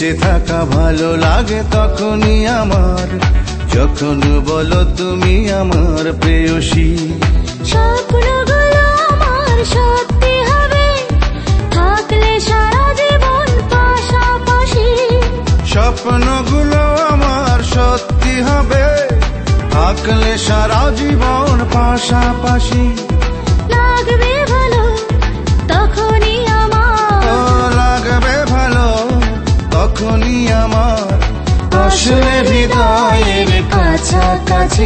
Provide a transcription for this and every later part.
বেঁচে থাকা ভালো লাগে তখনই আমার, যখন বলো তুমি আমার প্রেয়সী। স্বপ্নগুলো আমার সত্যি হবে থাকলে সারা জীবন পাশাপাশি। স্বপ্নগুলো আমার সত্যি হবে থাকলে সারা জীবন পাশাপাশি। লাগবে ভালো তখনই আমার, লাগবে ভালো তখনই আমার, আসলে হৃদয়ের কাছাকাছি।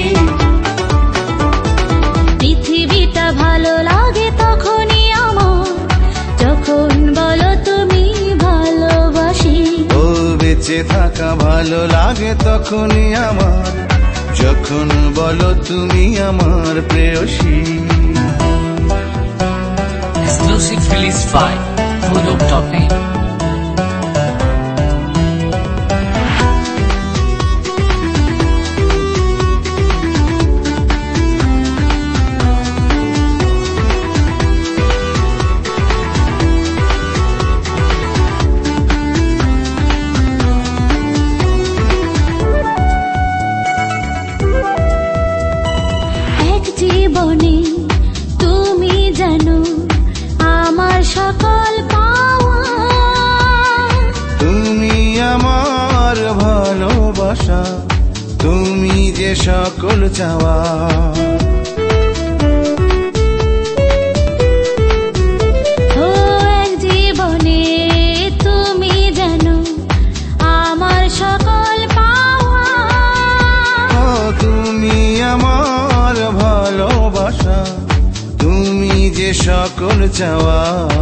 পৃথিবীটা ভালো লাগে তখনই আমার, যখন বলো তুমি ভালোবাসি। ও বেঁচে থাকা ভালো লাগে তখনই আমার, যখন বলো তুমি আমার প্রেয়সী। Exclusive release by Photo.net. জীবনে তুমি জানো আমার সকল পাওয়া, তুমি আমার ভালোবাসা, তুমি যে সকল চাওয়া। ও এক জীবনে তুমি জানো আমার সকল পাওয়া, ও তুমি আমার ভালোবাসা, তুমি যে সকল চাওয়া।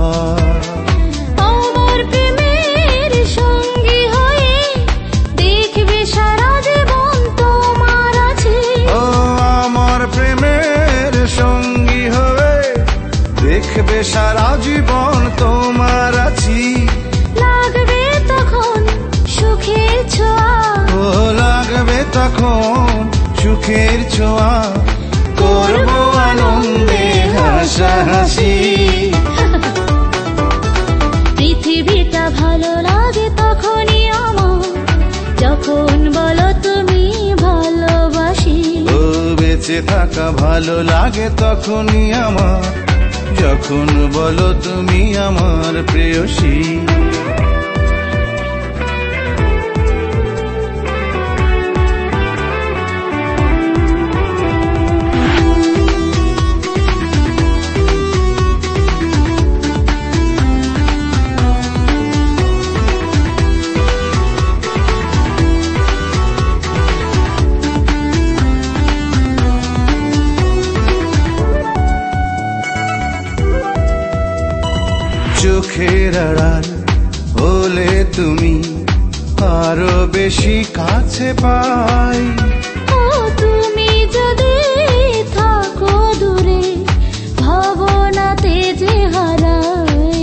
আমার প্রেমের সঙ্গী হয়ে দেখবে সারা জীবন তোমার আছে। ও আমার প্রেমের সঙ্গী হয়ে দেখবে সারা জীবন তোমার আছি। লাগবে তখন সুখের ছোঁয়া, ও লাগবে তখন সুখের ছোঁয়া, করবো আনন্দে হাসাহাসি। পৃথিবীটা ভালো লাগে তখনই আমার, যখন বলো তুমি ভালোবাসি। ও বেঁচে থাকা ভালো লাগে তখনই আমার, যখন বলো তুমি আমার প্রেয়সী। চোখের আড়াল হলে তুমি আরো বেশি কাছে পাই। ও তুমি যদি থাকো দূরে ভাবনাতে যে হারাই।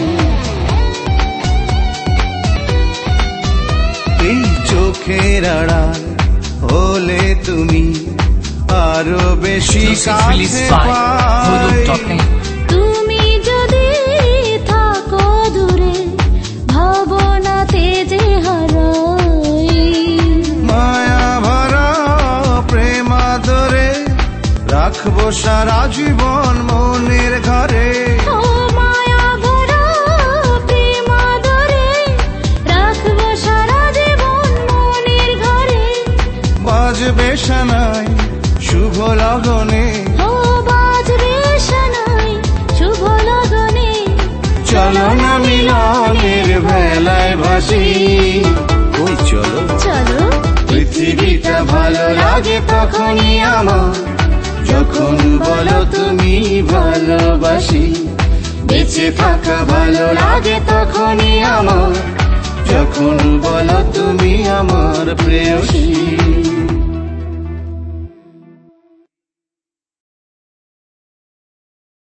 এই চোখের আড়াল হলে তুমি আরো বেশি Exclusive release কাছে by পাই। Photo.net. তুমি যদি থাকো দূরে ভাবনাতে যে হারাই। মায়া ভরা প্রেম আদরে রাখবো সারা জীবন মনের ঘরে। ও মায়া ভরা প্রেম আদরে রাখবো সারা জীবন মনের ঘরে। বাজবে শোনাই শুভ লগনে, ও বাজবে শোনাই শুভ লগনে। চলো না মিলনের ভেলায় ভাসি। ওই চলো চলো পৃথিবীটা ভালো লাগে তখনই আমার, যখন বলো তুমি ভালোবাসি। বেঁচে থাকা ভালো লাগে তখনই আমার, যখন বলো তুমি আমার প্রেয়সী।